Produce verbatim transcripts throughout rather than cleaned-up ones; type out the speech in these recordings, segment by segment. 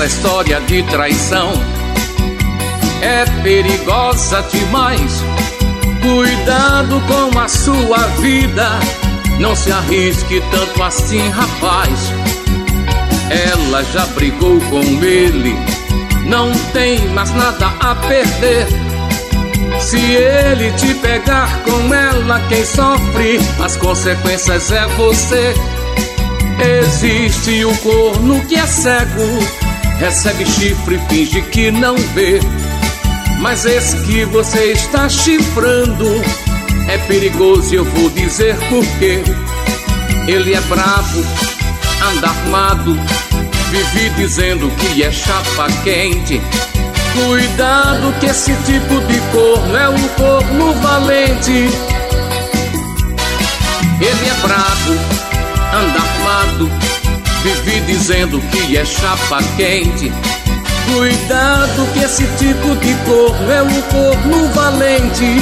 Essa história de traição é perigosa demais. Cuidado com a sua vida, não se arrisque tanto assim, rapaz. Ela já brigou com ele, não tem mais nada a perder. Se ele te pegar com ela, quem sofre as consequências é você. Existe o corno que é cego, recebe chifre e finge que não vê. Mas esse que você está chifrando é perigoso e eu vou dizer porquê. Ele é bravo, anda armado, vive dizendo que é chapa quente. Cuidado que esse tipo de corno é um corno valente. Ele é bravo, anda armado, vive dizendo que é chapa quente. Cuidado que esse tipo de corno é um corno valente.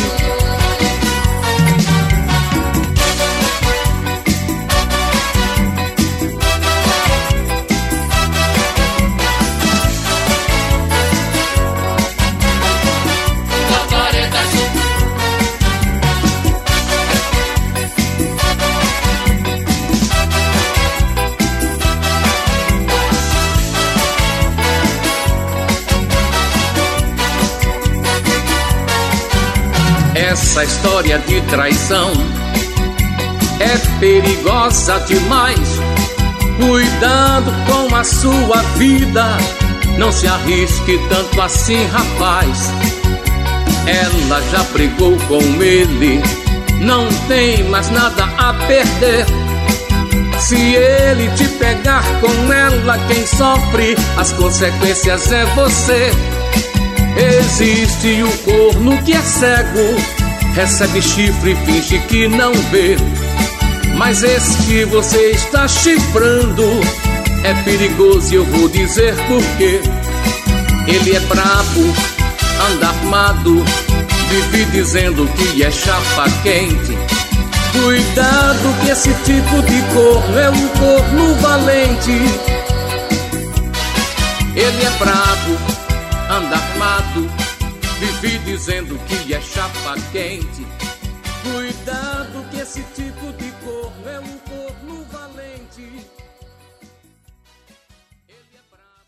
Essa história de traição é perigosa demais. Cuidado com a sua vida, não se arrisque tanto assim, rapaz. Ela já brigou com ele, não tem mais nada a perder. Se ele te pegar com ela, quem sofre as consequências é você. Existe o corno que é cego, recebe chifre e finge que não vê. Mas esse que você está chifrando é perigoso e eu vou dizer porquê. Ele é brabo, anda armado, vive dizendo que é chapa quente. Cuidado que esse tipo de corno é um corno valente. Ele é brabo, anda armado, vive dizendo que é chapa quente. Cuidado que esse tipo